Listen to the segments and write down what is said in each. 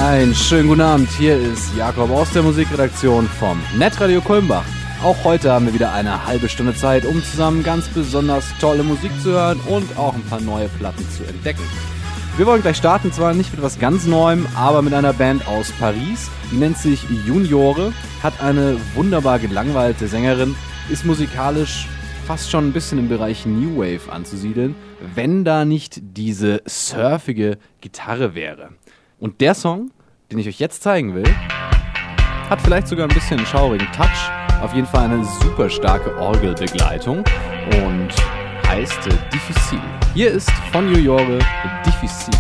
Einen schönen guten Abend, hier ist Jakob aus der Musikredaktion vom Netradio Kulmbach. Auch heute haben wir wieder eine halbe Stunde Zeit, um zusammen ganz besonders tolle Musik zu hören und auch ein paar neue Platten zu entdecken. Wir wollen gleich starten, zwar nicht mit was ganz Neuem, aber mit einer Band aus Paris. Die nennt sich Juniore, hat eine wunderbar gelangweilte Sängerin, ist musikalisch fast schon ein bisschen im Bereich New Wave anzusiedeln, wenn da nicht diese surfige Gitarre wäre. Und der Song, den ich euch jetzt zeigen will, hat vielleicht sogar ein bisschen einen schaurigen Touch, auf jeden Fall eine super starke Orgelbegleitung und heißt Difficile. Hier ist von Juniore Difficile.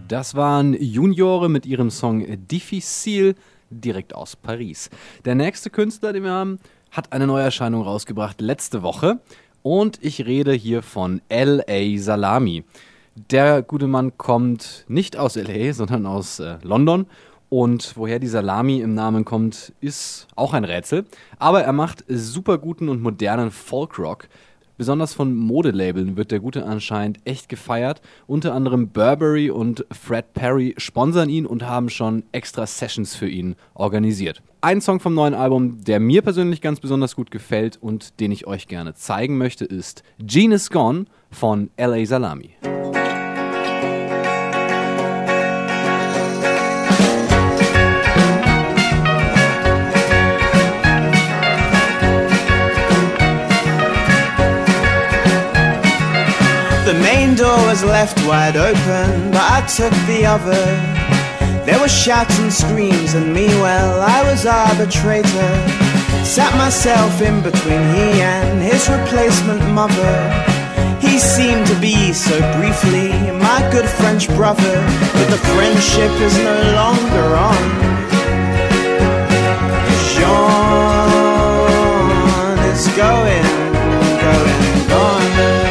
Das waren Juniore mit ihrem Song Difficile, direkt aus Paris. Der nächste Künstler, den wir haben, hat eine Neuerscheinung rausgebracht letzte Woche und ich rede hier von L.A. Salami. Der gute Mann kommt nicht aus L.A., sondern aus London und woher die Salami im Namen kommt, ist auch ein Rätsel. Aber er macht super guten und modernen Folkrock. Besonders von Modelabeln wird der Gute anscheinend echt gefeiert. Unter anderem Burberry und Fred Perry sponsern ihn und haben schon extra Sessions für ihn organisiert. Ein Song vom neuen Album, der mir persönlich ganz besonders gut gefällt und den ich euch gerne zeigen möchte, ist Jean is Gone von L.A. Salami. The main door was left wide open, but I took the other. There were shouts and screams and me, well, I was arbitrator. Sat myself in between he and his replacement mother. He seemed to be so briefly my good French brother, but the friendship is no longer on. Jean is going, gone.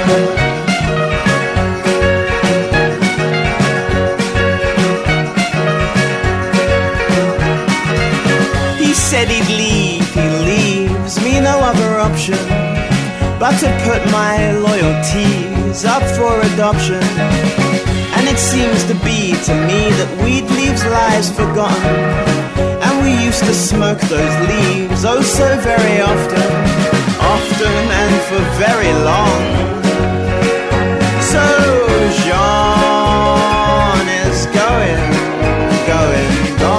Said he'd leave, he leaves me no other option but to put my loyalties up for adoption. And it seems to be to me that weed leaves lives forgotten, and we used to smoke those leaves oh so very often, often and for very long. So Jean is going, gone.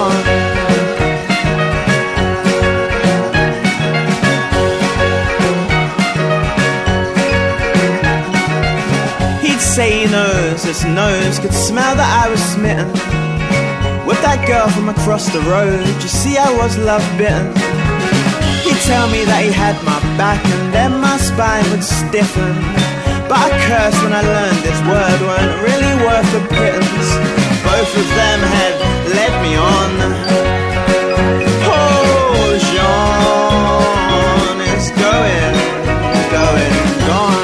Say he knows, his nose could smell that I was smitten with that girl from across the road. You see I was love bitten. He'd tell me that he had my back and then my spine would stiffen, but I cursed when I learned this word weren't really worth the pittance. Both of them had led me on. Oh, Jean is going, gone.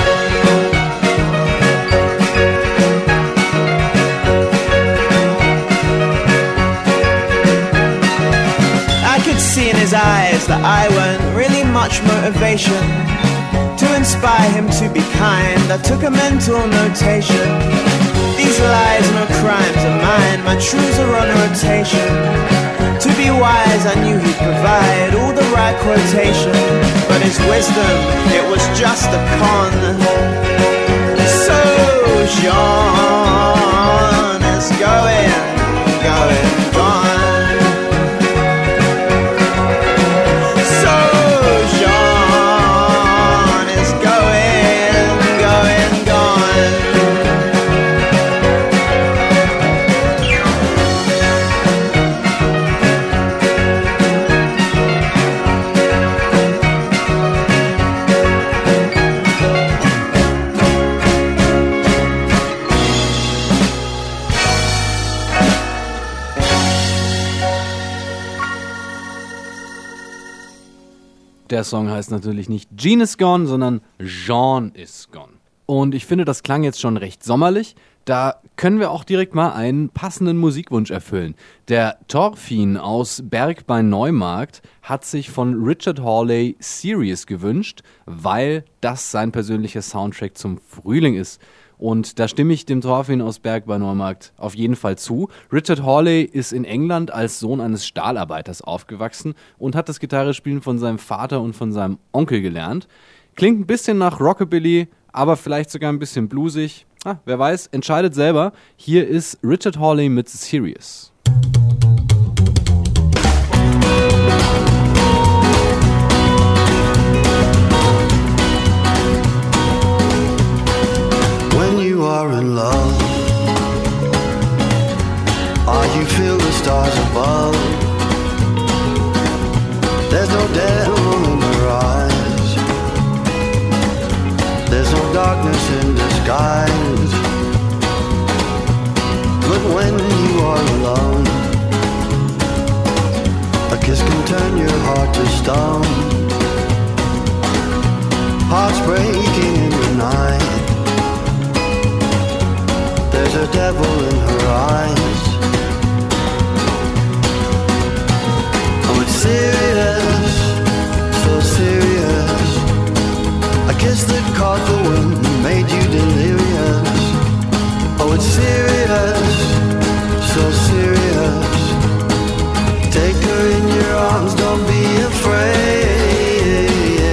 See in his eyes that I weren't really much motivation to inspire him to be kind. I took a mental notation. These lies, no crimes are mine. My truths are on rotation. To be wise, I knew he'd provide all the right quotation, but his wisdom, it was just a con. So Jean is going, gone. Der Song heißt natürlich nicht Jean is Gone, sondern Jean is Gone. Und ich finde, das klang jetzt schon recht sommerlich. Da können wir auch direkt mal einen passenden Musikwunsch erfüllen. Der Thorfinn aus Berg bei Neumarkt hat sich von Richard Hawley Sirius gewünscht, weil das sein persönlicher Soundtrack zum Frühling ist. Und da stimme ich dem Thorfinn aus Berg bei Neumarkt auf jeden Fall zu. Richard Hawley ist in England als Sohn eines Stahlarbeiters aufgewachsen und hat das Gitarrespielen von seinem Vater und von seinem Onkel gelernt. Klingt ein bisschen nach Rockabilly, aber vielleicht sogar ein bisschen bluesig. Wer weiß, entscheidet selber. Hier ist Richard Hawley mit Sirius. When you are in love, or you feel the stars above, there's no devil in your eyes, there's no darkness in disguise. But when you are alone, a kiss can turn your heart to stone. Hearts breaking in the night, there's a devil in her eyes. Oh, it's serious, so serious. A kiss that caught the wind made you delirious. Oh, it's serious, so serious. Take her in your arms, don't be afraid.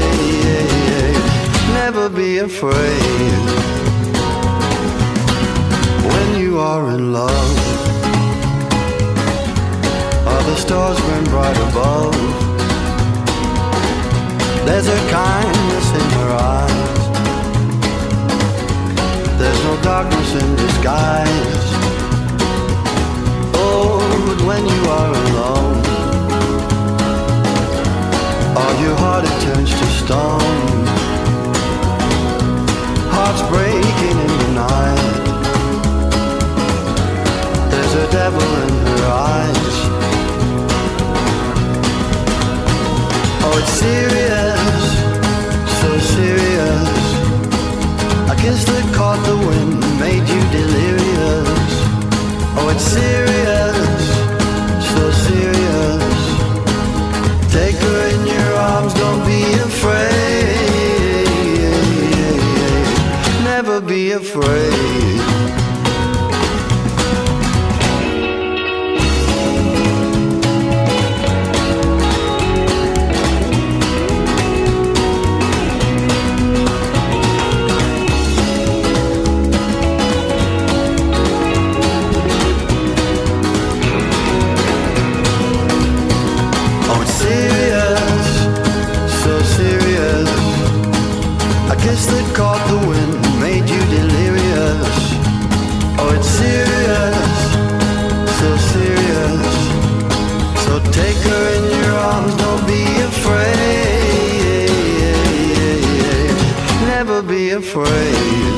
Never be afraid when you are in love. All the stars burn bright above. There's a kindness in her eyes. There's no darkness in disguise. Oh, but when you are alone, all your heart it turns to stone. Hearts breaking in the night, there's a devil in her eyes. Oh, it's serious, so serious. A kiss that caught the wind made you delirious. Oh, it's serious, so serious. Take her in your arms, don't be afraid. Never be afraid. Kiss that caught the wind made you delirious. Oh, it's serious, so serious. So take her in your arms, don't be afraid. Never be afraid.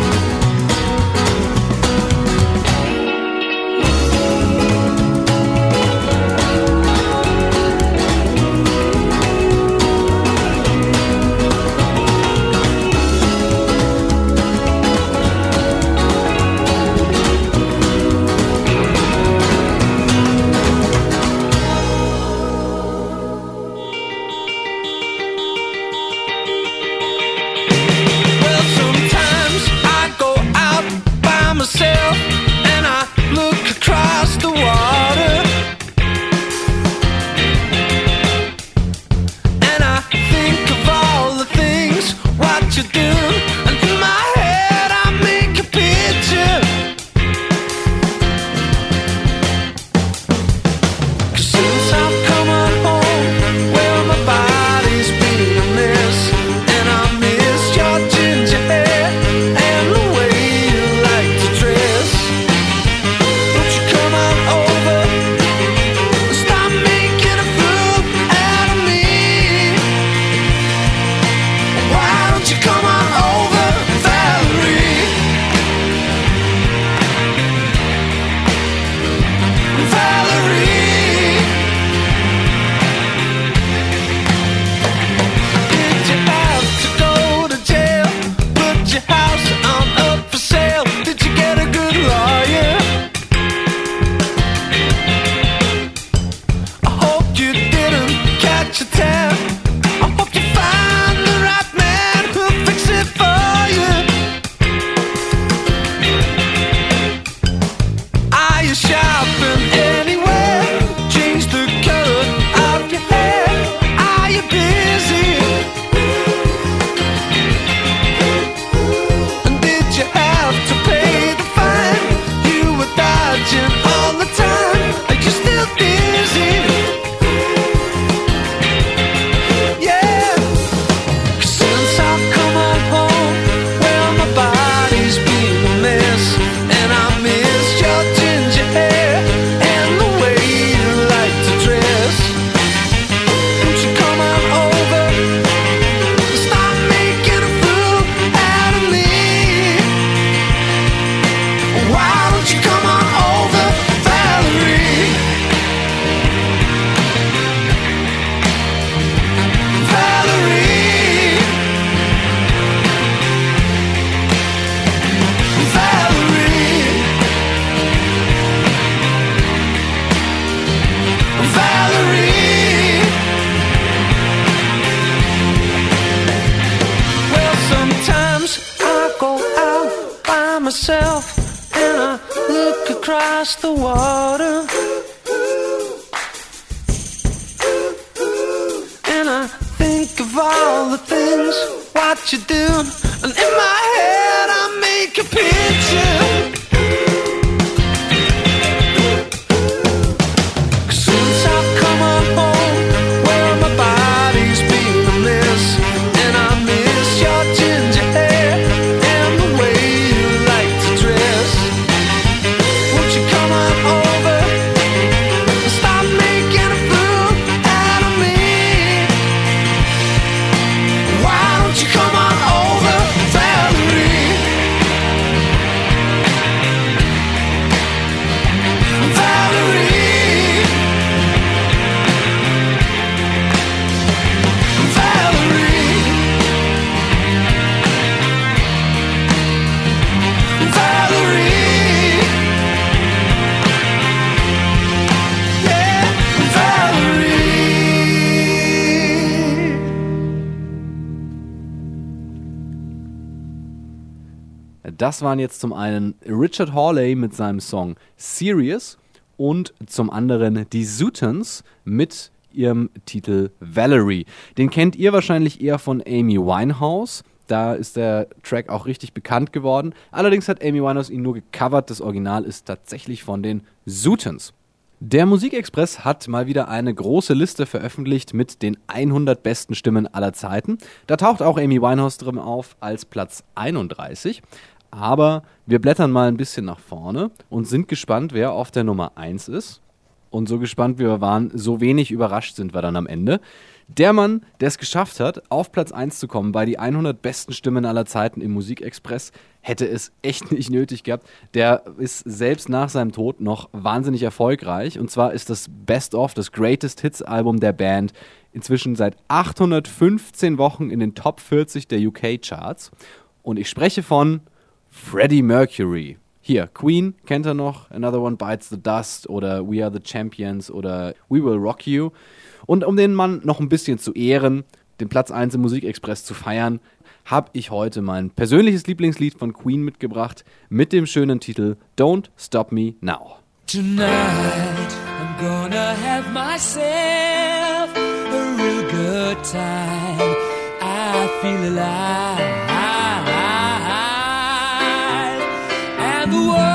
And I look across the water, and I think of all the things what you do, and in my head I make a picture. 'Cause since I've come on home, well my body's been a mess, and I miss your ginger hair and the way you like to dress. Won't you come on over and stop making a fool out of me? Why don't you come on Sometimes I go out by myself and I look across the water, and I think of all the things what you do, and in my head I make a picture. Since I've come on home, well my body's been a mess, and I miss your ginger hair and the way you like to dress. Won't you come on over and stop making a fool out of me? Why don't you come on over, Valerie? Valerie, Valerie, Valerie, yeah, Valerie. Das waren jetzt zum einen Richard Hawley mit seinem Song Serious und zum anderen die Zootons mit ihrem Titel Valerie. Den kennt ihr wahrscheinlich eher von Amy Winehouse. Da ist der Track auch richtig bekannt geworden. Allerdings hat Amy Winehouse ihn nur gecovert. Das Original ist tatsächlich von den Zootons. Der Musikexpress hat mal wieder eine große Liste veröffentlicht mit den 100 besten Stimmen aller Zeiten. Da taucht auch Amy Winehouse drin auf als Platz 31. Aber wir blättern mal ein bisschen nach vorne und sind gespannt, wer auf der Nummer 1 ist. Und so gespannt wie wir waren, so wenig überrascht sind wir dann am Ende. Der Mann, der es geschafft hat, auf Platz 1 zu kommen bei die 100 besten Stimmen aller Zeiten im Musikexpress, hätte es echt nicht nötig gehabt. Der ist selbst nach seinem Tod noch wahnsinnig erfolgreich. Und zwar ist das Best of, das Greatest Hits Album der Band, inzwischen seit 815 Wochen in den Top 40 der UK-Charts. Und ich spreche von Freddie Mercury. Hier, Queen kennt er noch, Another One Bites the Dust oder We Are the Champions oder We Will Rock You. Und um den Mann noch ein bisschen zu ehren, den Platz 1 im Musikexpress zu feiern, habe ich heute mein persönliches Lieblingslied von Queen mitgebracht mit dem schönen Titel Don't Stop Me Now. Tonight I'm gonna have myself a real good time. I feel alive. And the world,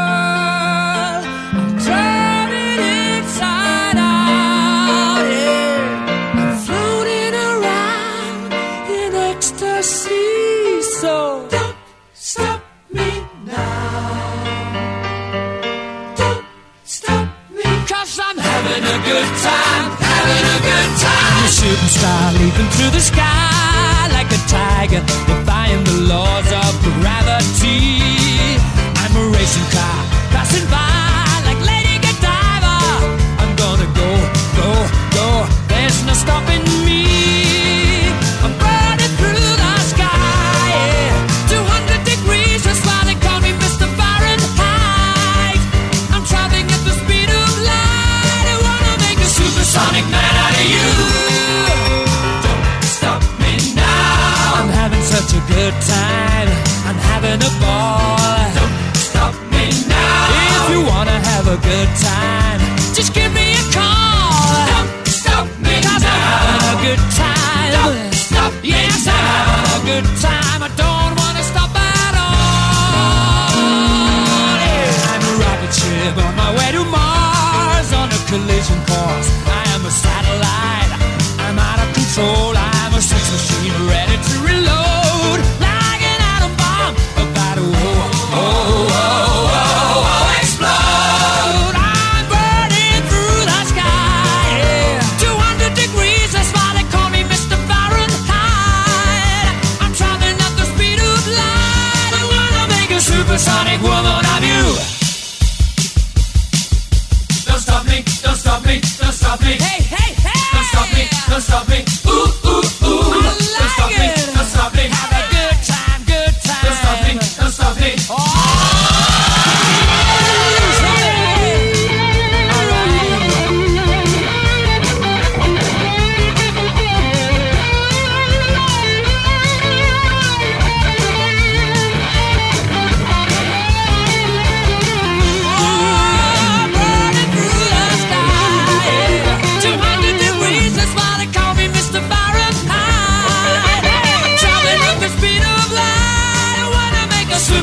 I'm turning inside out, yeah. I'm floating around in ecstasy. So don't stop me now. Don't stop me, 'cause I'm having a good time, having a good time. A shooting star leaping through the sky like a tiger, defying the laws of gravity. I'm a racing car passing by like Lady Godiva. I'm gonna go, go, go. There's no stopping me. I'm burning through the sky, yeah. 200 degrees, that's why they call me Mr. Fahrenheit. I'm traveling at the speed of light. I wanna make a supersonic man out of you. Don't stop me now. I'm having such a good time. I'm having a ball. If you wanna have a good time, just give me a call. Don't stop me 'cause now. I'm having a good time. Don't stop me yes, now. I'm having a good time. I don't wanna stop at all. Yeah. I'm a rocket ship on my way to Mars on a collision course. I am a satellite. I'm out of control. I'm a sex machine ready to reload like an atom bomb about to explode. I'm burning through the sky, yeah. 200 degrees, that's why they call me Mr. Fahrenheit. I'm traveling at the speed of light. I wanna make a supersonic woman of you. Don't stop me, don't stop me, don't stop me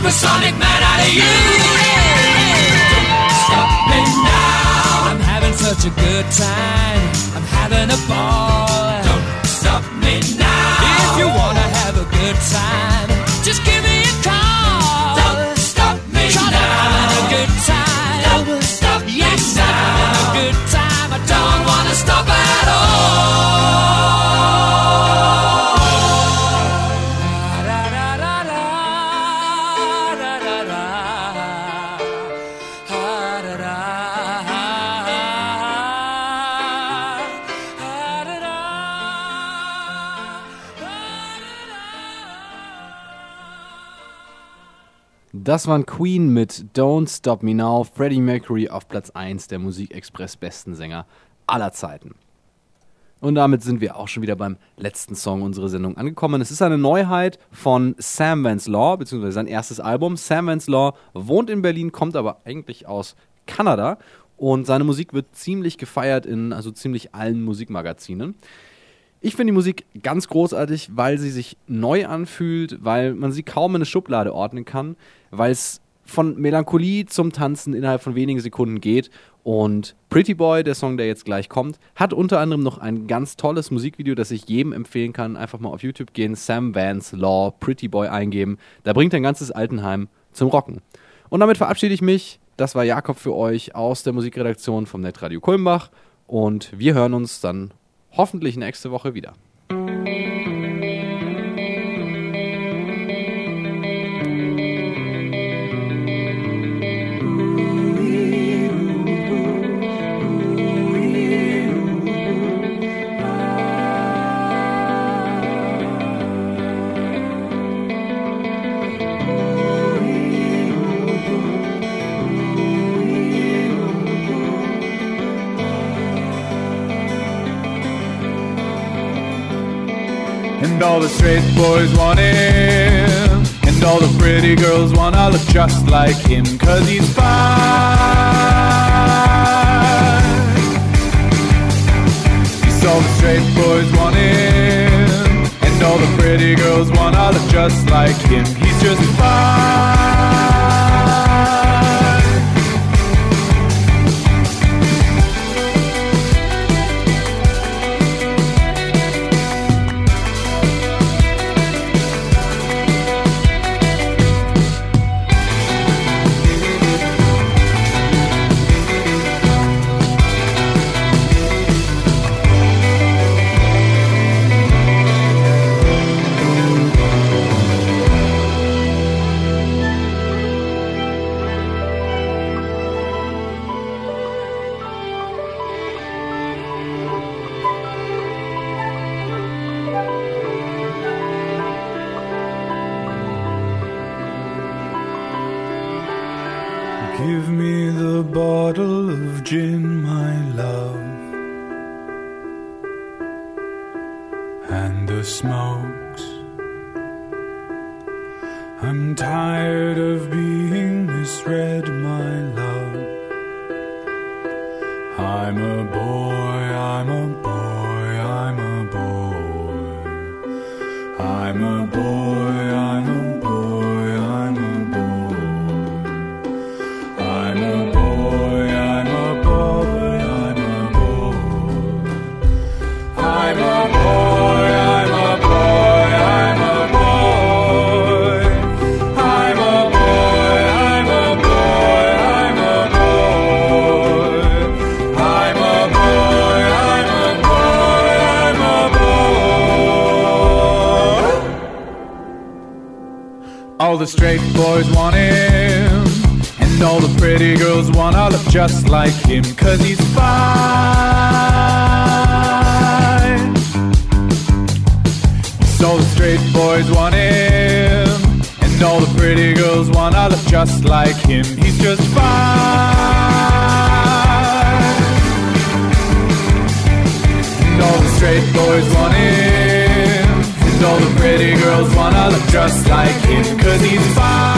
supersonic man out of you. Don't stop me now. I'm having such a good time. I'm having a ball. Don't stop me now. If you wanna have a good time, just give me a call. Don't stop me now. I'm having a good time. Don't stop me now. I'm having a good time. I don't wanna stop at all. Das waren Queen mit Don't Stop Me Now, Freddie Mercury auf Platz 1 der Musikexpress besten Sänger aller Zeiten. Und damit sind wir auch schon wieder beim letzten Song unserer Sendung angekommen. Es ist eine Neuheit von Sam Vance Law, beziehungsweise sein erstes Album. Sam Vance Law wohnt in Berlin, kommt aber eigentlich aus Kanada und seine Musik wird ziemlich gefeiert in also ziemlich allen Musikmagazinen. Ich finde die Musik ganz großartig, weil sie sich neu anfühlt, weil man sie kaum in eine Schublade ordnen kann, weil es von Melancholie zum Tanzen innerhalb von wenigen Sekunden geht. Und Pretty Boy, der Song, der jetzt gleich kommt, hat unter anderem noch ein ganz tolles Musikvideo, das ich jedem empfehlen kann. Einfach mal auf YouTube gehen, Sam Vance Law, Pretty Boy eingeben. Da bringt ein ganzes Altenheim zum Rocken. Und damit verabschiede ich mich. Das war Jakob für euch aus der Musikredaktion vom Netradio Kulmbach. Und wir hören uns dann hoffentlich nächste Woche wieder. And all the straight boys want him, and all the pretty girls wanna look just like him, 'cause he's fine. So all the straight boys want him, and all the pretty girls wanna look just like him. He's just fine. Give me the bottle of gin, my love, and the smokes. I'm tired of being misread, my love. I'm a boy, I'm a boy, I'm a boy. I'm a boy, I'm a boy, I'm a boy. I'm a boy, I'm a boy, I'm a boy. I'm a boy, I'm a boy, I'm a boy. I'm a boy, I'm a boy, I'm a boy. I'm a boy, I'm a boy, I'm a boy. All the straight boys want him, and all the pretty girls wanna look just like him, 'cause he's fine. So the straight boys want him, and all the pretty girls wanna look just like him. He's just fine. And all the straight boys want him, and all the pretty girls wanna look just like him, 'cause he's fine.